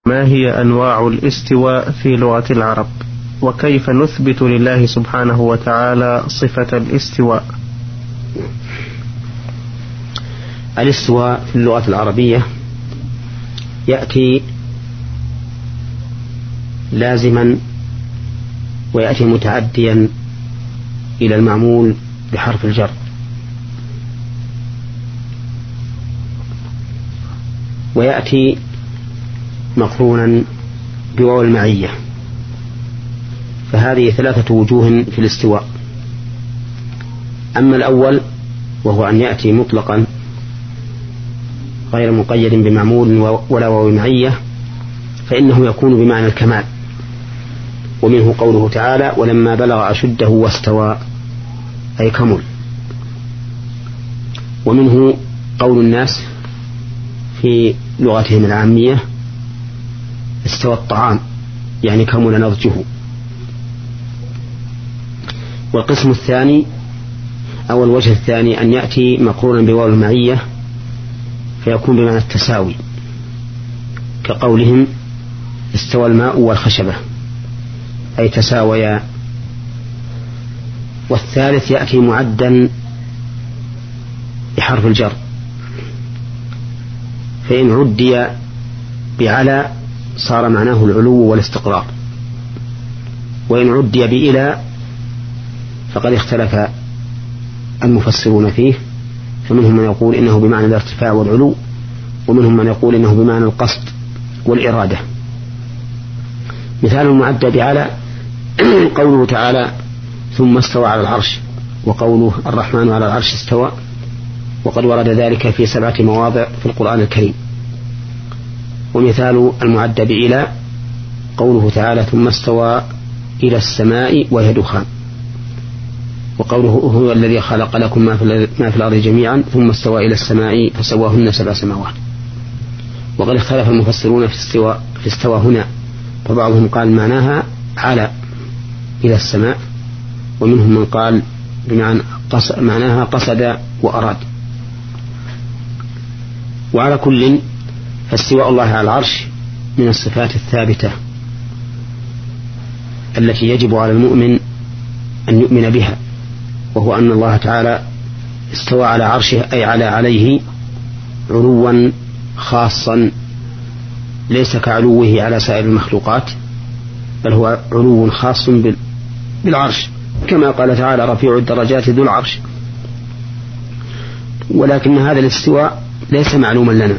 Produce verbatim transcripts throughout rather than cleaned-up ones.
ما هي أنواع الاستواء في لغة العرب؟ وكيف نثبت لله سبحانه وتعالى صفة الاستواء؟ الاستواء في اللغة العربية يأتي لازما ويأتي متعديا إلى المعمول بحرف الجر، ويأتي مقرونا بواو المعية. فهذه ثلاثة وجوه في الاستواء. أما الأول وهو أن يأتي مطلقا غير مقيد بمعمول ولا واو معية، فإنه يكون بمعنى الكمال، ومنه قوله تعالى: ولما بلغ أشده واستوى، أي كمل. ومنه قول الناس في لغتهم العامية: استوى الطعام، يعني كمل نضجه. والقسم الثاني أو الوجه الثاني أن يأتي مقرونا بواو المعية فيكون بمعنى التساوي، كقولهم: استوى الماء والخشبة، أي تساويا. والثالث يأتي معدا بحرف الجر، فإن عدي بعلى صار معناه العلو والاستقرار، وإن عدي بإلى فقد اختلف المفسرون فيه، فمنهم من يقول إنه بمعنى الارتفاع والعلو، ومنهم من يقول إنه بمعنى القصد والإرادة. مثال المعدى بعلى قوله تعالى: ثم استوى على العرش، وقوله: الرحمن على العرش استوى، وقد ورد ذلك في سبعة مواضع في القرآن الكريم. ومثال المعدى بإلى قوله تعالى: ثم استوى إلى السماء وهي دخان، وقوله: هو الذي خلق لكم ما في الأرض جميعا ثم استوى إلى السماء فسواهن سبع سماوات. وقد اختلف المفسرون في استوى, في استوى هنا، فبعضهم قال معناها على إلى السماء، ومنهم من قال بمعنى قص معناها قصد وأراد. وعلى كل فاستواء الله على العرش من الصفات الثابتة التي يجب على المؤمن أن يؤمن بها، وهو أن الله تعالى استوى على عرشه، أي على عليه علوا خاصا ليس كعلوه على سائر المخلوقات، بل هو علو خاص بالعرش، كما قال تعالى: رفيع الدرجات ذو العرش. ولكن هذا الاستواء ليس معلوما لنا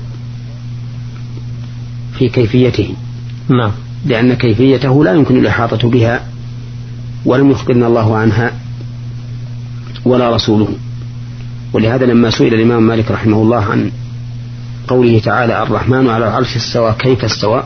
في كيفيته، نعم، لأن كيفيته لا يمكن الإحاطة بها، ولم يخبرنا الله عنها ولا رسوله. ولهذا لما سئل الإمام مالك رحمه الله عن قوله تعالى: الرحمن على العرش استوى، كيف استوى؟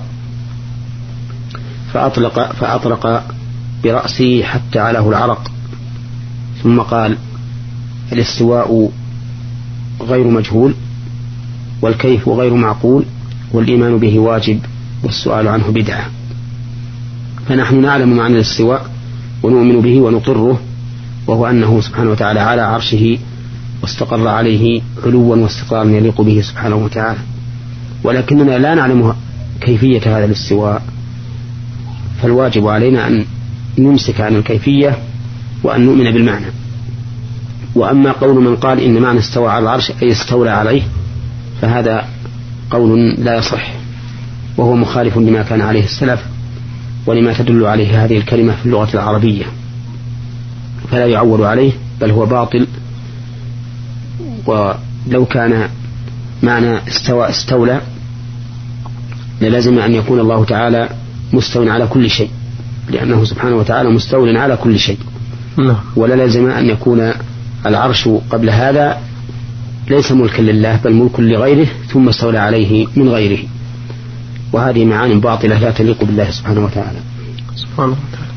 فأطلق, فأطلق برأسه حتى علاه العرق، ثم قال: الاستواء غير مجهول، والكيف غير معقول، والإيمان به واجب، والسؤال عنه بدعة. فنحن نعلم معنى الاستواء ونؤمن به ونقره، وهو أنه سبحانه وتعالى على عرشه واستقر عليه علوا واستقرارا يليق به سبحانه وتعالى، ولكننا لا نعلم كيفية هذا الاستواء، فالواجب علينا أن نمسك عن الكيفية وأن نؤمن بالمعنى. وأما قول من قال إن معنى استوى على العرش أي استولى عليه، فهذا قول لا يصح، وهو مخالف لما كان عليه السلف ولما تدل عليه هذه الكلمة في اللغة العربية، فلا يعول عليه، بل هو باطل. ولو كان معنى استوى استولى للازم أن يكون الله تعالى مستوى على كل شيء، لأنه سبحانه وتعالى مستوى على كل شيء، ولا لازم أن يكون العرش قبل هذا ليس ملكا لله بل ملك لغيره ثم استولى عليه من غيره، وهذه معاني باطلة لا تليق بالله سبحانه وتعالى. سبحانه وتعالى.